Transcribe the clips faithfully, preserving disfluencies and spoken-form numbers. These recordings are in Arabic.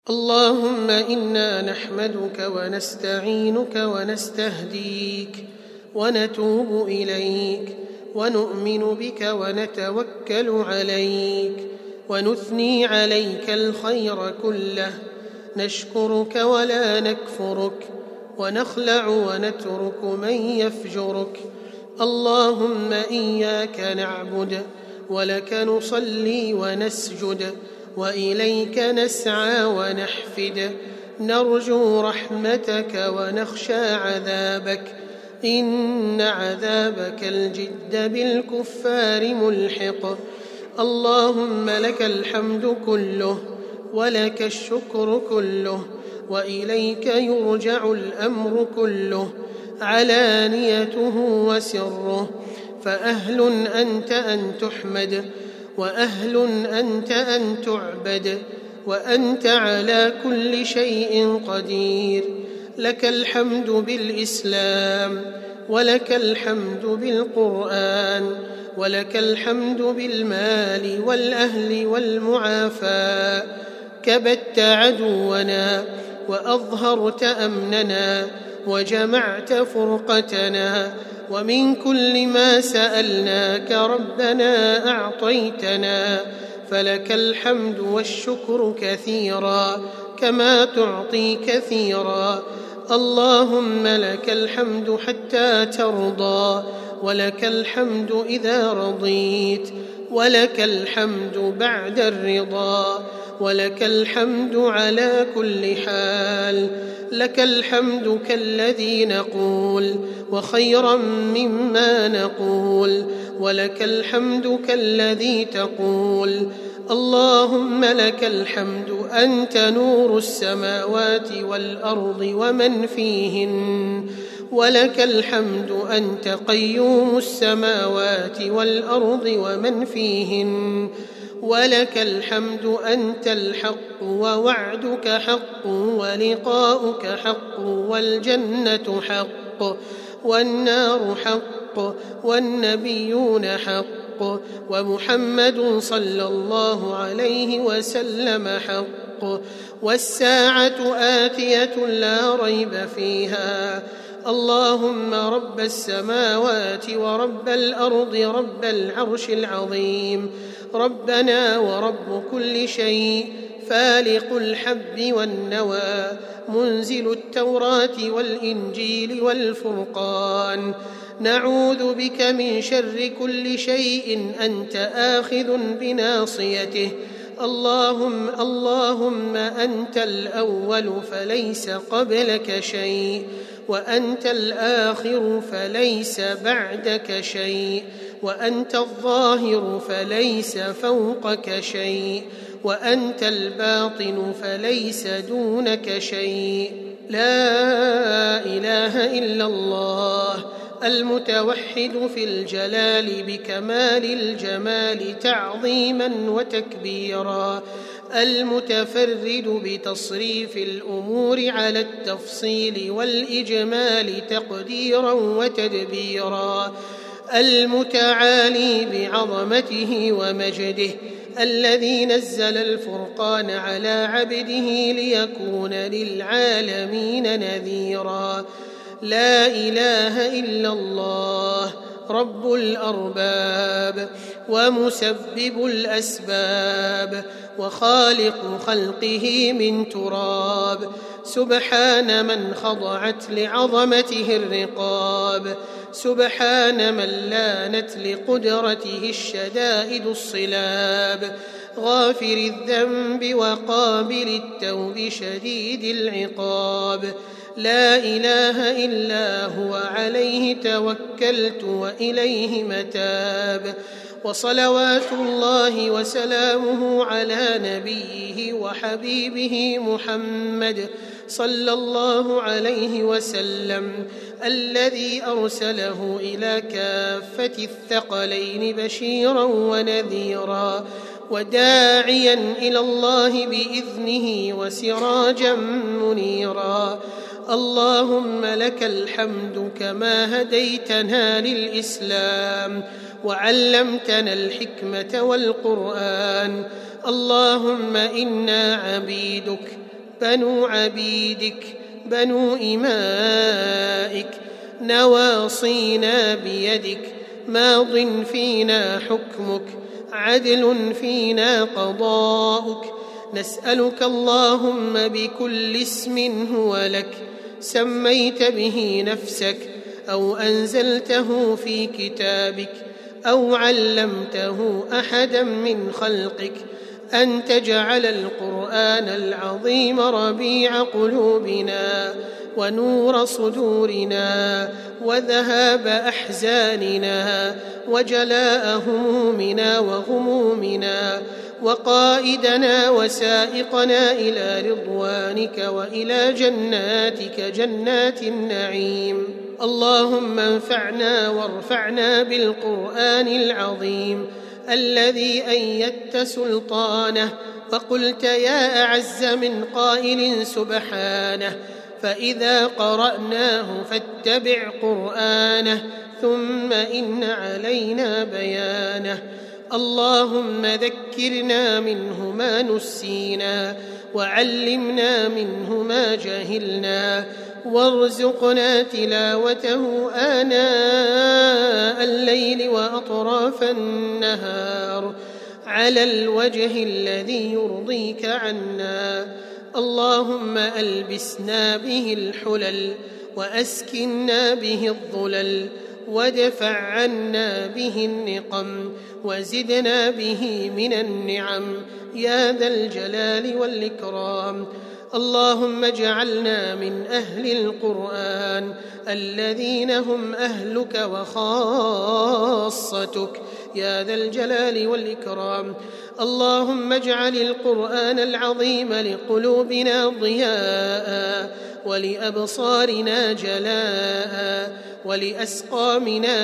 اللهم إنا نحمدك ونستعينك ونستهديك ونتوب إليك ونؤمن بك ونتوكل عليك ونثني عليك الخير كله، نشكرك ولا نكفرك، ونخلع ونترك من يفجرك. اللهم إياك نعبد ولك نصلي ونسجد وإليك نسعى ونحفد، نرجو رحمتك ونخشى عذابك، إن عذابك الجد بالكفار ملحق. اللهم لك الحمد كله ولك الشكر كله وإليك يرجع الأمر كله، علانيته وسره، فأهل أنت أن تحمد وأهل أنت أن تعبد، وأنت على كل شيء قدير. لك الحمد بالإسلام، ولك الحمد بالقرآن، ولك الحمد بالمال والأهل والمعافاة. كبت عدونا وأظهرت أمننا وجمعت فرقتنا، ومن كل ما سألناك ربنا أعطيتنا، فلك الحمد والشكر كثيرا كما تعطي كثيرا. اللهم لك الحمد حتى ترضى، ولك الحمد إذا رضيت، ولك الحمد بعد الرضا، ولك الحمد على كل حال. لك الحمد كالذي نقول وخيرا مما نقول، ولك الحمد كالذي تقول. اللهم لك الحمد أنت نور السماوات والأرض ومن فيهن، ولك الحمد أنت قيوم السماوات والأرض ومن فيهن، ولك الحمد أنت الحق ووعدك حق ولقاؤك حق والجنة حق والنار حق والنبيون حق ومحمد صلى الله عليه وسلم حق، والساعة آتية لا ريب فيها. اللهم رب السماوات ورب الأرض رب العرش العظيم، ربنا ورب كل شيء، فالق الحب والنوى، منزل التوراة والإنجيل والفرقان، نعوذ بك من شر كل شيء أنت آخذ بناصيته. اللهم اللهم أنت الأول فليس قبلك شيء، وأنت الآخر فليس بعدك شيء، وأنت الظاهر فليس فوقك شيء، وأنت الباطن فليس دونك شيء. لا إله إلا الله المتوحد في الجلال بكمال الجمال تعظيما وتكبيرا، المتفرد بتصريف الأمور على التفصيل والإجمال تقديرا وتدبيرا، المتعالي بعظمته ومجده، الذي نزل الفرقان على عبده ليكون للعالمين نذيرا. لا إله إلا الله رب الأرباب ومسبب الأسباب وخالق خلقه من تراب، سبحان من خضعت لعظمته الرقاب، سبحان من لانت لقدرته الشدائد الصلاب، غافر الذنب وقابل التوب شديد العقاب. لا إله إلا هو عليه توكلت وإليه متاب. وصلوات الله وسلامه على نبيه وحبيبه محمد صلى الله عليه وسلم، الذي أرسله إلى كافة الثقلين بشيرا ونذيرا، وداعيا إلى الله بإذنه وسراجا منيرا. اللهم لك الحمد كما هديتنا للإسلام وعلمتنا الحكمة والقرآن. اللهم إنا عبيدك بنو عبيدك بنو إمائك نواصينا بيدك ماض فينا حكمك عدل فينا قضاؤك نسألك اللهم بكل اسم هو لك سميت به نفسك أو أنزلته في كتابك أو علمته أحدا من خلقك أن تجعل القرآن العظيم ربيع قلوبنا ونور صدورنا وذهاب أحزاننا وجلاء همومنا وغمومنا وقائدنا وسائقنا إلى رضوانك وإلى جناتك جنات النعيم. اللهم انفعنا وارفعنا بالقرآن العظيم الذي أيدت سلطانه وقلت يا أعز من قائل سبحانه فإذا قرأناه فاتبع قرآنه ثم إن علينا بيانه. اللهم ذكرنا منه ما نسينا وعلمنا منه ما جهلنا وارزقنا تلاوته آناء الليل وأطراف النهار على الوجه الذي يرضيك عنا. اللهم ألبسنا به الحلل وأسكنا به الظلل وادفع عنا به النقم وزدنا به من النعم يا ذا الجلال والإكرام. اللهم اجعلنا من أهل القرآن الذين هم أهلك وخاصتك يا ذا الجلال والإكرام. اللهم اجعل القرآن العظيم لقلوبنا ضياء ولأبصارنا جلاء ولأسقامنا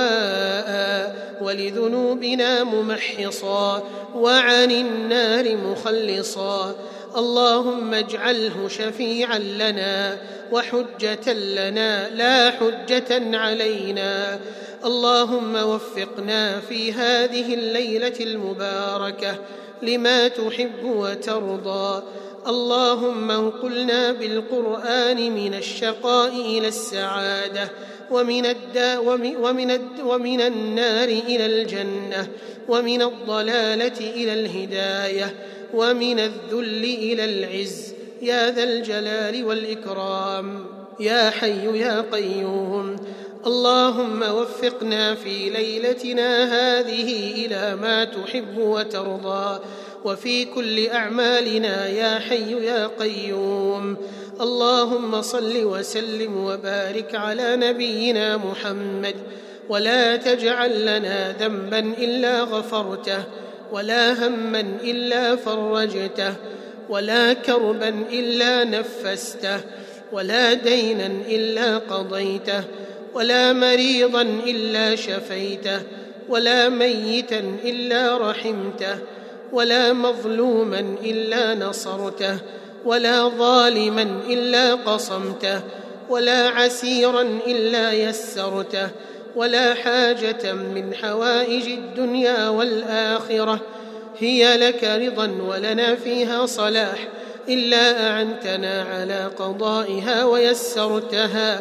دواء ولذنوبنا ممحصا وعن النار مخلصا. اللهم اجعله شفيعا لنا وحجة لنا لا حجة علينا. اللهم وفقنا في هذه الليلة المباركة لما تحب وترضى. اللهم انقلنا بالقرآن من الشقاء إلى السعادة ومن, الدا ومن, الد ومن النار إلى الجنة ومن الضلالة إلى الهداية ومن الذل إلى العز يا ذا الجلال والإكرام. يا حي يا قيوم اللهم وفقنا في ليلتنا هذه إلى ما تحب وترضى وفي كل أعمالنا يا حي يا قيوم. اللهم صل وسلم وبارك على نبينا محمد ولا تجعل لنا ذنبا إلا غفرته ولا هما إلا فرجته ولا كربا إلا نفسته ولا دينا إلا قضيته ولا مريضا إلا شفيته ولا ميتا إلا رحمته ولا مظلوما إلا نصرته ولا ظالما إلا قصمته ولا عسيرا إلا يسرته ولا حاجة من حوائج الدنيا والآخرة هي لك رضا ولنا فيها صلاح إلا أعنتنا على قضائها ويسرتها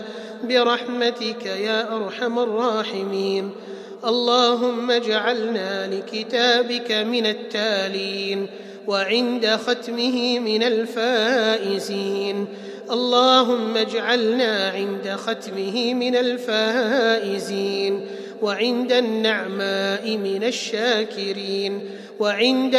برحمتك يا أرحم الراحمين. اللهم اجعلنا لكتابك من التالين وعند ختمه من الفائزين. اللهم اجعلنا عند ختمه من الفائزين وعند النعماء من الشاكرين وعند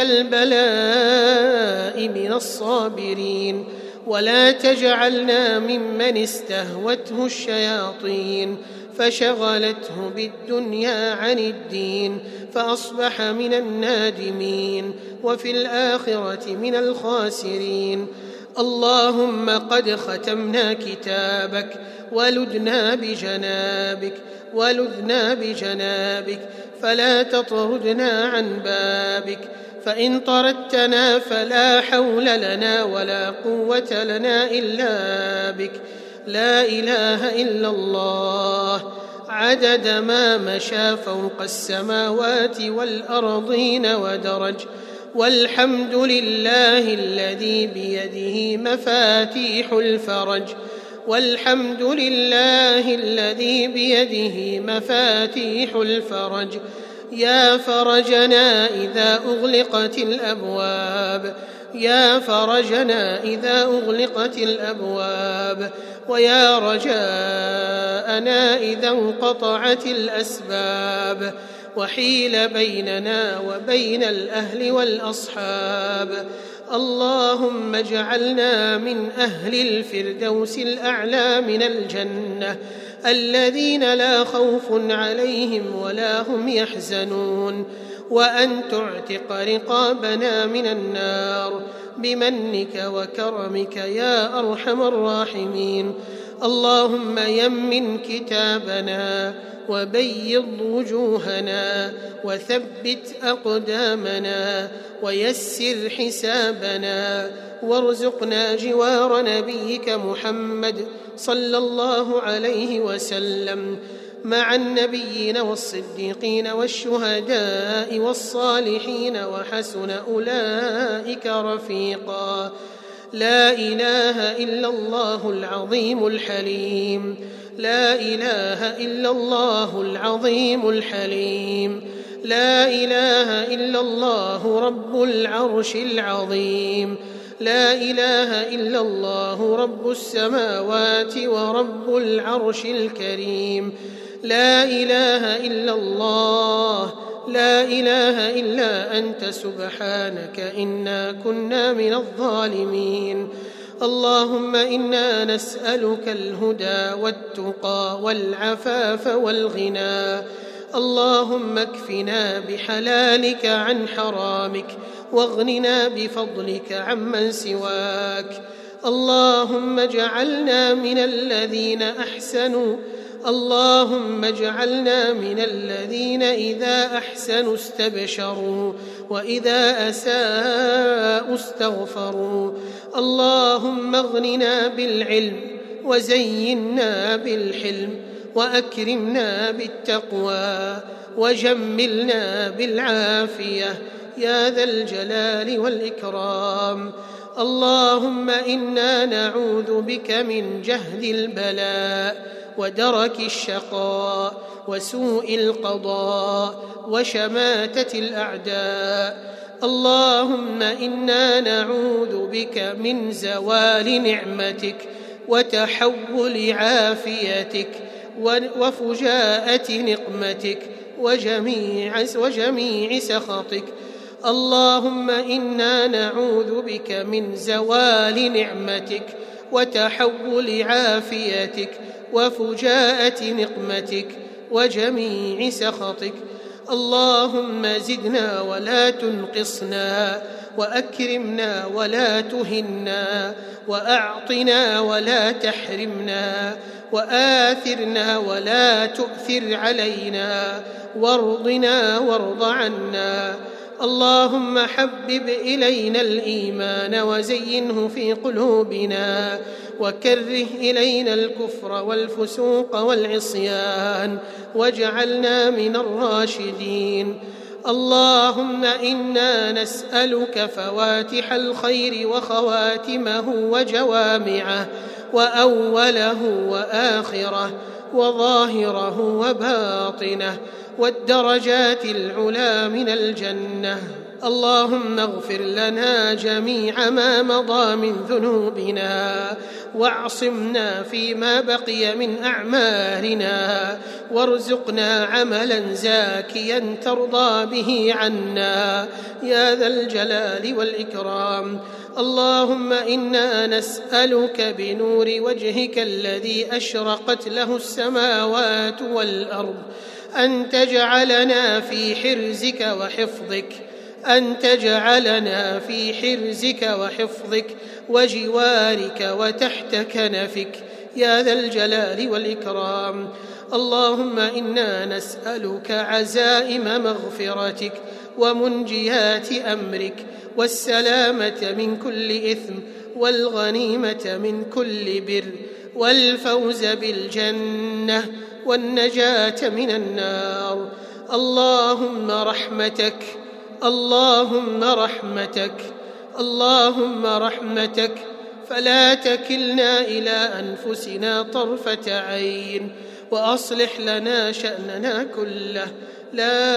البلاء من الصابرين. ولا تجعلنا ممن استهوته الشياطين فشغلته بالدنيا عن الدين فأصبح من النادمين وفي الآخرة من الخاسرين. اللهم قد ختمنا كتابك ولدنا بجنابك ولذنا بجنابك فلا تطردنا عن بابك فإن طردتنا فلا حول لنا ولا قوة لنا إلا بك. لا إله إلا الله عدد ما مشى فوق السماوات والأرضين ودرج والحمد لله الذي بيده مفاتيح الفرج والحمد لله الذي بيده مفاتيح الفرج يا فرجنا إذا أغلقت الأبواب يا فرجنا إذا أغلقت الأبواب ويا رجاءنا إذا انقطعت الأسباب وحيل بيننا وبين الأهل والأصحاب. اللهم اجعلنا من أهل الفردوس الأعلى من الجنة الذين لا خوف عليهم ولا هم يحزنون، وأن تعتق رقابنا من النار بمنك وكرمك يا أرحم الراحمين. اللهم يمن كتابنا وبيض وجوهنا وثبت أقدامنا ويسر حسابنا وارزقنا جوار نبيك محمد صلى الله عليه وسلم مع النبيين والصديقين والشهداء والصالحين وحسن أولئك رفيقا. لا إله إلا الله العظيم الحليم لا إله إلا الله العظيم الحليم لا إله إلا الله رب العرش العظيم لا إله إلا الله رب السماوات ورب العرش الكريم لا إله إلا الله لا إله إلا أنت سبحانك إنا كنا من الظالمين. اللهم إنا نسألك الهدى والتقى والعفاف والغنى. اللهم اكفنا بحلالك عن حرامك واغننا بفضلك عمن سواك. اللهم اجعلنا من الذين أحسنوا اللهم اجعلنا من الذين إذا أحسنوا استبشروا وإذا أساءوا استغفروا. اللهم اغننا بالعلم وزينا بالحلم وأكرمنا بالتقوى وجملنا بالعافية يا ذا الجلال والإكرام. اللهم إنا نعوذ بك من جهد البلاء ودرك الشقاء وسوء القضاء وشماتة الأعداء. اللهم إنا نعوذ بك من زوال نعمتك وتحول عافيتك وفجاءة نقمتك وجميع, وجميع سخطك. اللهم إنا نعوذ بك من زوال نعمتك وتحول عافيتك وفجاءة نقمتك وجميع سخطك. اللهم زدنا ولا تنقصنا وأكرمنا ولا تهنا وأعطنا ولا تحرمنا وآثرنا ولا تؤثر علينا وارضنا وارض عنا. اللهم حبب إلينا الإيمان وزينه في قلوبنا وكره إلينا الكفر والفسوق والعصيان واجعلنا من الراشدين. اللهم إنا نسألك فواتح الخير وخواتمه وجوامعه وأوله وآخره وظاهره وباطنه والدرجات العلى من الجنة. اللهم اغفر لنا جميع ما مضى من ذنوبنا واعصمنا فيما بقي من أعمالنا وارزقنا عملا زاكيا ترضى به عنا يا ذا الجلال والإكرام. اللهم إنا نسألك بنور وجهك الذي أشرقت له السماوات والأرض أن تجعلنا في حرزك وحفظك أن تجعلنا في حرزك وحفظك وجوارك وتحت كنفك يا ذا الجلال والإكرام. اللهم إنا نسألك عزائم مغفرتك ومنجيات أمرك والسلامة من كل إثم والغنيمة من كل بر والفوز بالجنة والنجاة من النار. اللهم رحمتك اللهم رحمتك اللهم رحمتك فلا تكلنا إلى أنفسنا طرفة عين، وأصلح لنا شأننا كله، لا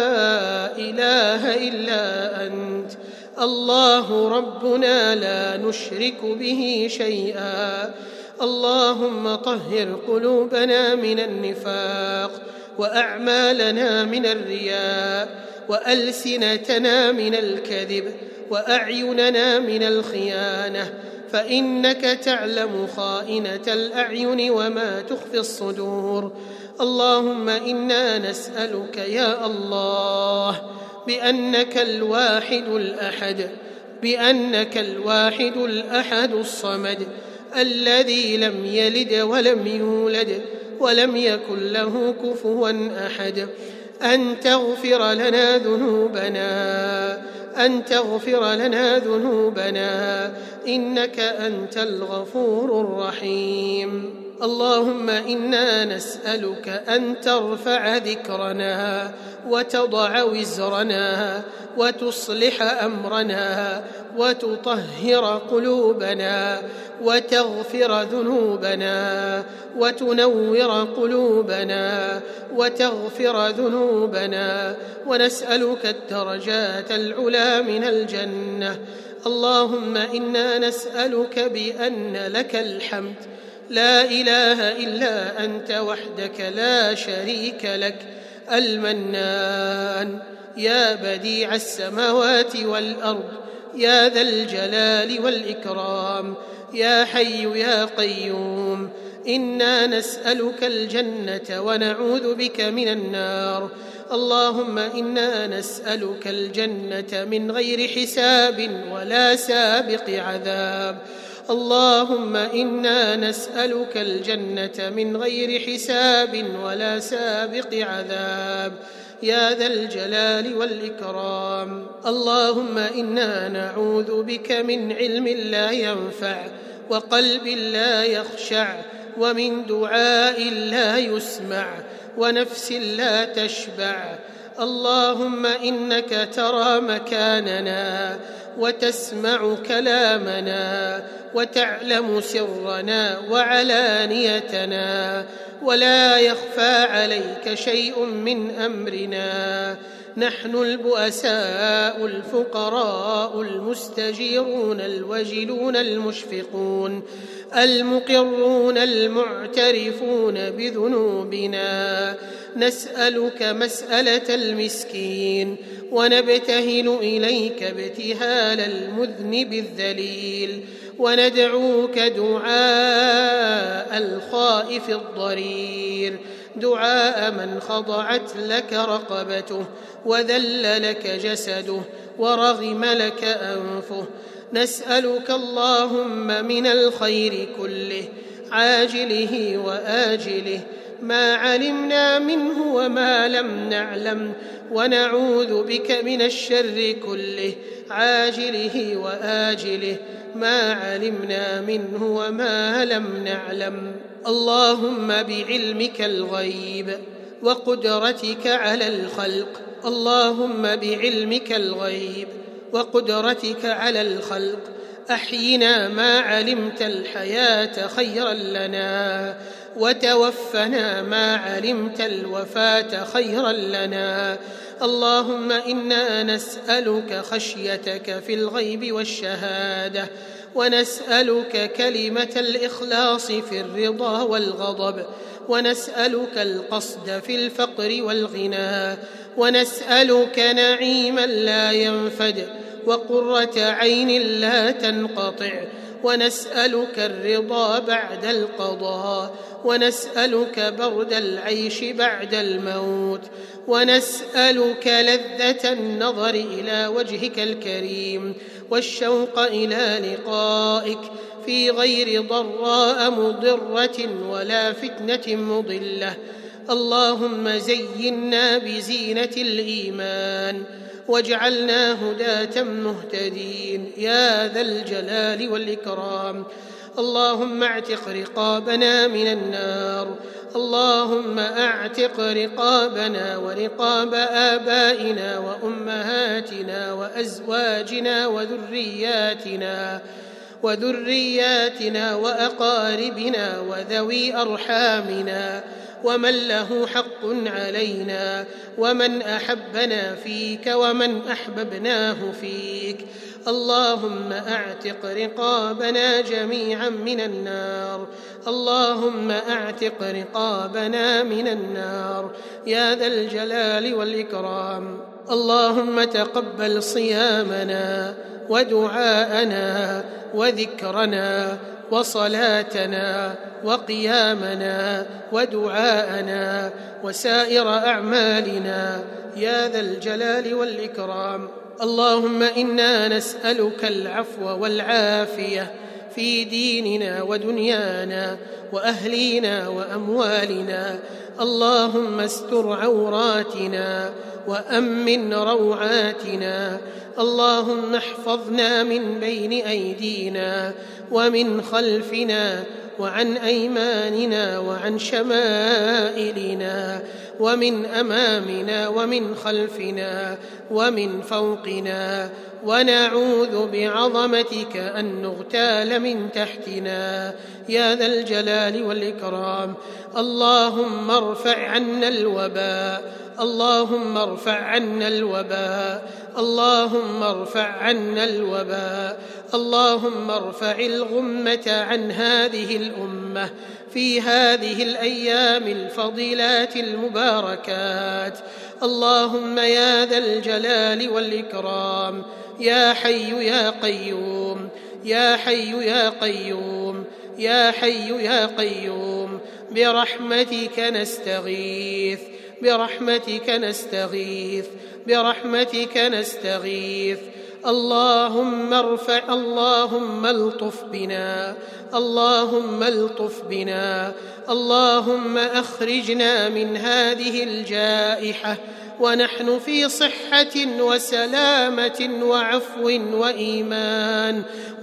إله إلا أنت. الله ربنا لا نشرك به شيئا. اللهم طهر قلوبنا من النفاق، وأعمالنا من الرياء، وألسنتنا من الكذب، وأعيننا من الخيانة، فإنك تعلم خائنة الأعين وما تخفي الصدور. اللهم إنا نسألك يا الله بأنك الواحد الأحد بأنك الواحد الأحد الصمد الذي لم يلد ولم يولد ولم يكن له كفوا أحد، أن تغفر لنا ذنوبنا أن تغفر لنا ذنوبنا إنك أنت الغفور الرحيم. اللهم إنا نسألك أن ترفع ذكرنا وتضع وزرنا وتصلح أمرنا وتطهر قلوبنا وتغفر ذنوبنا وتنور قلوبنا وتغفر ذنوبنا، ونسألك الدرجات العلى من الجنة. اللهم إنا نسألك بأن لك الحمد، لا إله إلا أنت وحدك لا شريك لك، المنان، يا بديع السماوات والأرض، يا ذا الجلال والإكرام، يا حي يا قيوم. إنا نسألك الجنة ونعوذ بك من النار. اللهم إنا نسألك الجنة من غير حساب ولا سابق عذاب. اللهم إنا نسألك الجنة من غير حساب ولا سابق عذاب، يا ذا الجلال والإكرام. اللهم إنا نعوذ بك من علم لا ينفع، وقلب لا يخشع، ومن دعاء لا يسمع، ونفس لا تشبع. اللهم إنك ترى مكاننا وتسمع كلامنا وتعلم سرنا وعلانيتنا، ولا يخفى عليك شيء من أمرنا. نحن البؤساء الفقراء المستجيرون الوجلون المشفقون المقرون المعترفون بذنوبنا، نسألك مسألة المسكين ونبتهل إليك ابتهال المذنب الذليل، وندعوك دعاء الخائف الضرير، دعاء من خضعت لك رقبته وذل لك جسده ورغم لك أنفه. نسألك اللهم من الخير كله عاجله وآجله، ما علمنا منه وما لم نعلم، ونعوذ بك من الشر كله عاجله وآجله، ما علمنا منه وما لم نعلم. اللهم بعلمك الغيب وقدرتك على الخلق اللهم بعلمك الغيب وقدرتك على الخلق أحينا ما علمت الحياة خيرا لنا، وتوفنا ما علمت الوفاة خيرا لنا. اللهم إنا نسألك خشيتك في الغيب والشهادة، ونسألك كلمة الإخلاص في الرضا والغضب، ونسألك القصد في الفقر والغنى، ونسألك نعيما لا ينفد وقرة عين لا تنقطع، ونسألك الرضا بعد القضاء، ونسألك برد العيش بعد الموت، ونسألك لذة النظر إلى وجهك الكريم والشوق إلى لقائك في غير ضراء مضرة ولا فتنة مضلة. اللهم زينا بزينة الإيمان، واجعلنا هداة مهتدين يا ذا الجلال والإكرام. اللهم اعتق رقابنا من النار، اللهم اعتق رقابنا ورقاب آبائنا وأمهاتنا وأزواجنا وذرياتنا وذرياتنا وأقاربنا وذوي أرحامنا ومن له حق علينا، ومن أحبنا فيك ومن أحببناه فيك. اللهم اعتق رقابنا جميعا من النار، اللهم اعتق رقابنا من النار يا ذا الجلال والإكرام. اللهم تقبل صيامنا ودعاءنا وذكرنا وصلاتنا وقيامنا ودعاءنا وسائر أعمالنا يا ذا الجلال والإكرام. اللهم إنا نسألك العفو والعافية في ديننا ودنيانا وأهلينا وأموالنا. اللهم استر عوراتنا وأمن روعاتنا. اللهم احفظنا من بين أيدينا ومن خلفنا وعن أيماننا وعن شمائلنا ومن أمامنا ومن خلفنا ومن فوقنا، ونعوذ بعظمتك أن نغتال من تحتنا يا ذا الجلال والإكرام. اللهم ارفع عنا الوباء، اللهم ارفع عنا الوباء، اللهم ارفع عنا الوباء. اللهم ارفع الغمة عن هذه الأمة في هذه الأيام الفضيلات المباركات. اللهم يا ذا الجلال والإكرام، يا حي يا قيوم، يا حي يا قيوم، يا حي يا قيوم، برحمتك نستغيث، برحمتك نستغيث، برحمتك نستغيث. اللهم ارفع، اللهم الطف بنا، اللهم الطف بنا. اللهم أخرجنا من هذه الجائحة ونحن في صحة وسلامة وعفو وإيمان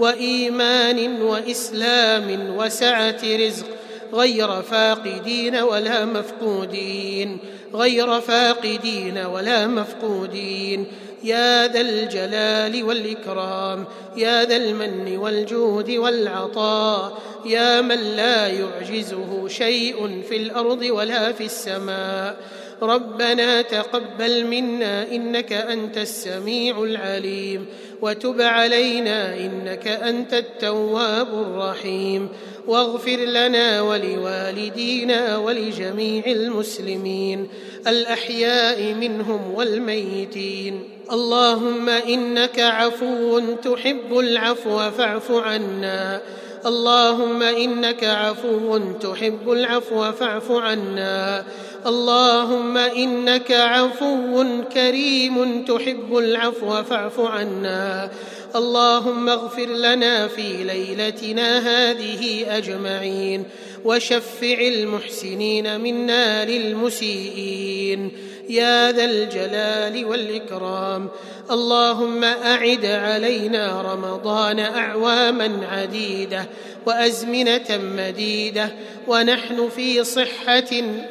وإيمان وإسلام وسعة رزق، غير فاقدين ولا مفقودين، غير فاقدين ولا مفقودين يا ذا الجلال والإكرام، يا ذا المن والجود والعطاء، يا من لا يعجزه شيء في الأرض ولا في السماء. ربنا تقبل منا إنك أنت السميع العليم، وتب علينا إنك أنت التواب الرحيم، واغفر لنا ولوالدينا ولجميع المسلمين الأحياء منهم والميتين. اللهم إنك عفو تحب العفو فاعف عنا، اللهم إنك عفو تحب العفو فاعف عنا. اللهم إنك عفو كريم تحب العفو فاعف عنا. اللهم اغفر لنا في ليلتنا هذه أجمعين، وشفع المحسنين منا للمسيئين يا ذا الجلال والإكرام. اللهم أعد علينا رمضان أعواما عديدة وأزمنة مديدة ونحن في صحة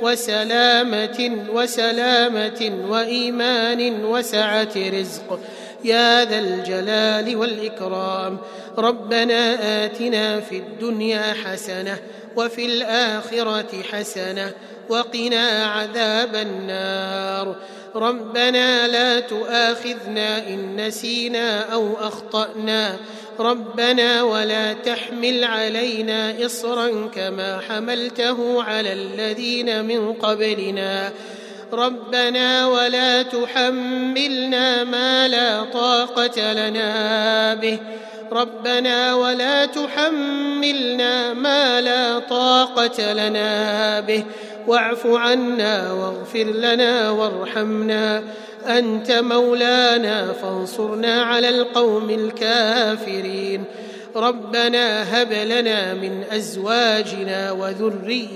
وسلامة وسلامة وإيمان وسعة رزق يا ذا الجلال والإكرام. ربنا آتنا في الدنيا حسنة وفي الآخرة حسنة وقنا عذاب النار. ربنا لا تؤاخذنا إن نسينا أو أخطأنا، ربنا ولا تحمل علينا إصرا كما حملته على الذين من قبلنا، ربنا ولا تحملنا ما لا طاقة لنا به، ربنا ولا تحملنا ما لا طاقة لنا به، واعف عنا واغفر لنا وارحمنا، أنت مولانا فانصرنا على القوم الكافرين. ربنا هب لنا من أزواجنا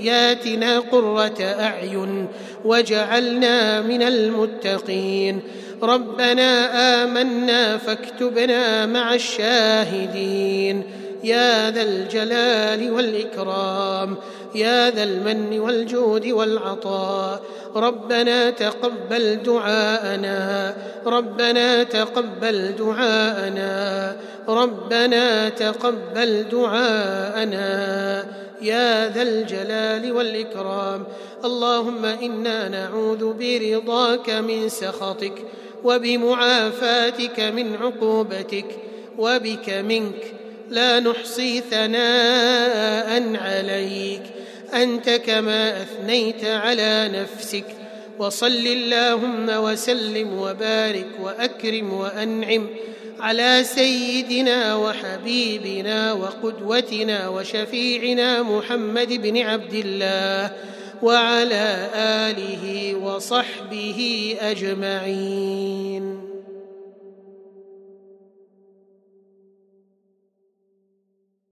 وذرياتنا قرة أعين واجعلنا من المتقين. ربنا آمنا فاكتبنا مع الشاهدين يا ذا الجلال والإكرام يا ذا المن والجود والعطاء. ربنا تقبل دعاءنا ربنا تقبل دعاءنا ربنا تقبل دعاءنا يا ذا الجلال والإكرام. اللهم إنا نعوذ برضاك من سخطك وبمعافاتك من عقوبتك وبك منك لا نحصي ثناء عليك أنت كما أثنيت على نفسك. وصل اللهم وسلم وبارك وأكرم وأنعم على سيدنا وحبيبنا وقدوتنا وشفيعنا محمد بن عبد الله وعلى آله وصحبه أجمعين.